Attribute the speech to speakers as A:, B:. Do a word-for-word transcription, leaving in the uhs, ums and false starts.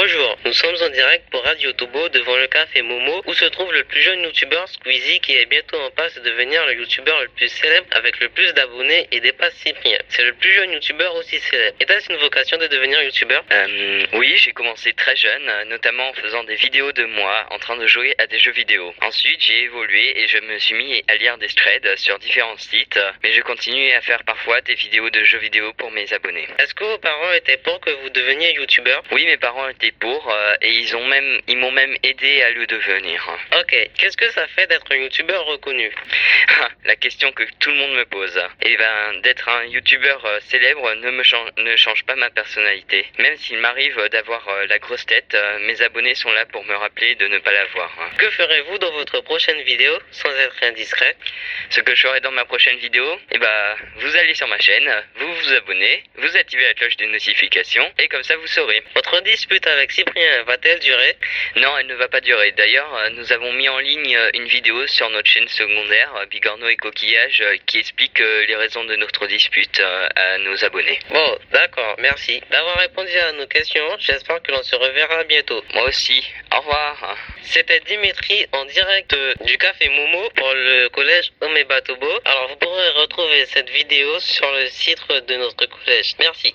A: Bonjour, nous sommes en direct pour Radio Tobo devant le café Momo où se trouve le plus jeune youtubeur Squeezie qui est bientôt en passe de devenir le youtubeur le plus célèbre avec le plus d'abonnés et dépasse Cyprien. C'est le plus jeune youtubeur aussi célèbre. Est-ce une vocation de devenir youtubeur?
B: euh, Oui, j'ai commencé très jeune, notamment en faisant des vidéos de moi en train de jouer à des jeux vidéo. Ensuite, j'ai évolué et je me suis mis à lire des threads sur différents sites, mais je continue à faire parfois des vidéos de jeux vidéo pour mes abonnés.
A: Est-ce que vos parents étaient pour que vous deveniez youtubeur?
B: Oui, mes parents étaient pour euh, et ils ont même, ils m'ont même aidé à le devenir.
A: Ok, qu'est-ce que ça fait d'être un youtubeur reconnu?
B: La question que tout le monde me pose. Eh ben, d'être un youtubeur euh, célèbre ne me change, ne change pas ma personnalité. Même s'il m'arrive d'avoir euh, la grosse tête, euh, mes abonnés sont là pour me rappeler de ne pas l'avoir.
A: Que ferez-vous dans votre prochaine vidéo sans être indiscret?
B: Ce que je ferai dans ma prochaine vidéo, eh ben, vous allez sur ma chaîne, vous vous abonnez, vous activez la cloche des notifications et comme ça vous saurez.
A: Votre dispute avec Cyprien va-t-elle durer?
B: Non, elle ne va pas durer. D'ailleurs, euh, nous avons mis en ligne euh, une vidéo sur notre chaîne secondaire, euh, Bigorneau et Coquillage, euh, qui explique euh, les raisons de notre dispute euh, à nos abonnés.
A: Bon, d'accord, merci d'avoir répondu à nos questions. J'espère que l'on se reverra bientôt.
B: Moi aussi. Au revoir.
A: C'était Dimitri en direct euh, du café Momo pour le collège Omeba Tobo. Alors vous pourrez retrouver cette vidéo sur le site de notre collège. Merci.